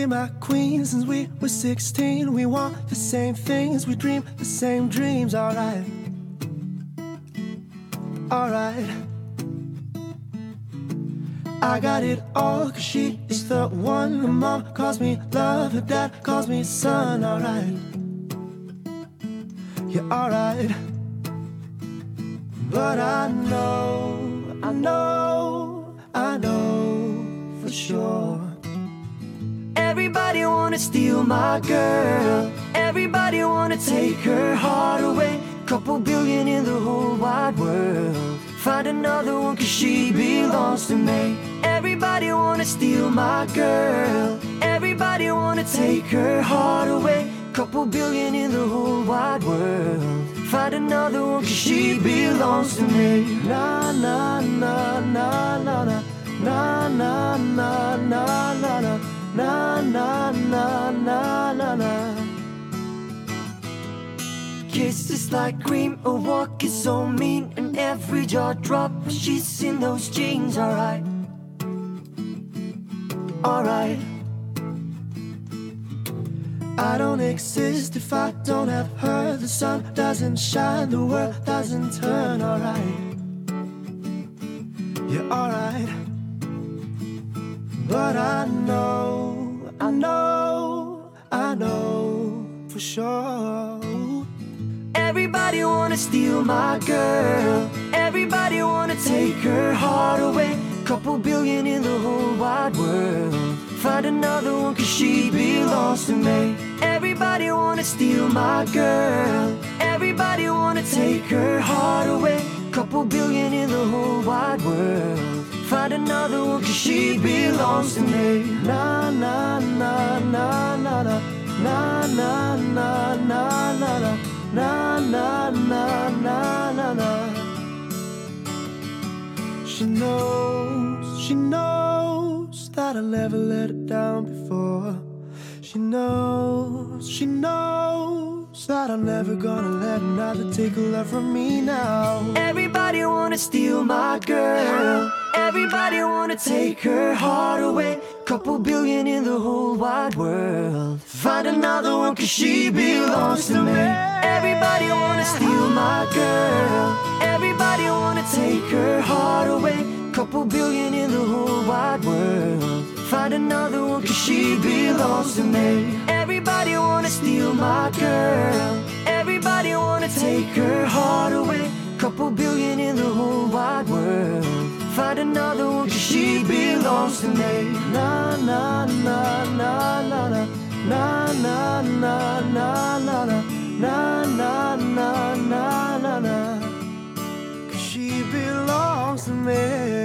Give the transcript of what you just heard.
be my queen since we were 16. We want the same things, we dream the same dreams. Alright, alright. I got it all, cause she is the one. Her mom calls me love, her dad calls me son. Alright, yeah, alright. But I know for sure. Everybody wanna steal my girl, everybody wanna take her heart away. Couple billion in the whole wide world, find another one cause she belongs to me. Everybody wanna steal my girl, everybody wanna take her heart away. Couple billion in the whole wide world, find another one cause she belongs to me. Na na na na na na na na na na na na na na na na na. Kisses like cream, a walk is so mean, and every jaw drop when she's in those jeans. Alright, alright. I don't exist if I don't have her. The sun doesn't shine, the world doesn't turn. Alright, yeah, alright. But I know for sure. Everybody wanna steal my girl, everybody wanna take her heart away. Couple billion in the whole wide world, find another one cause she belongs to me. Everybody wanna steal my girl, everybody wanna take her heart away. Couple billion in the whole wide world, find another one cause she belongs to me. Na na na na na na na na na na na na na na na na. She knows that I'll never let her down before. She knows that I'm never gonna let another take her love from me now. Everybody wanna steal my girl, everybody wanna take her heart away. Couple billion in the whole wide world, find another one cause she belongs to me. Everybody wanna steal my girl, everybody wanna take her heart away. Couple billion in the whole wide world, find another one cause she belongs to me. Everybody wanna steal my girl, everybody wanna take her heart away. Couple billion in the whole wide world, find another one cause she belongs to me. Na na na na na na na na na na na na na na na na, cause she belongs to me.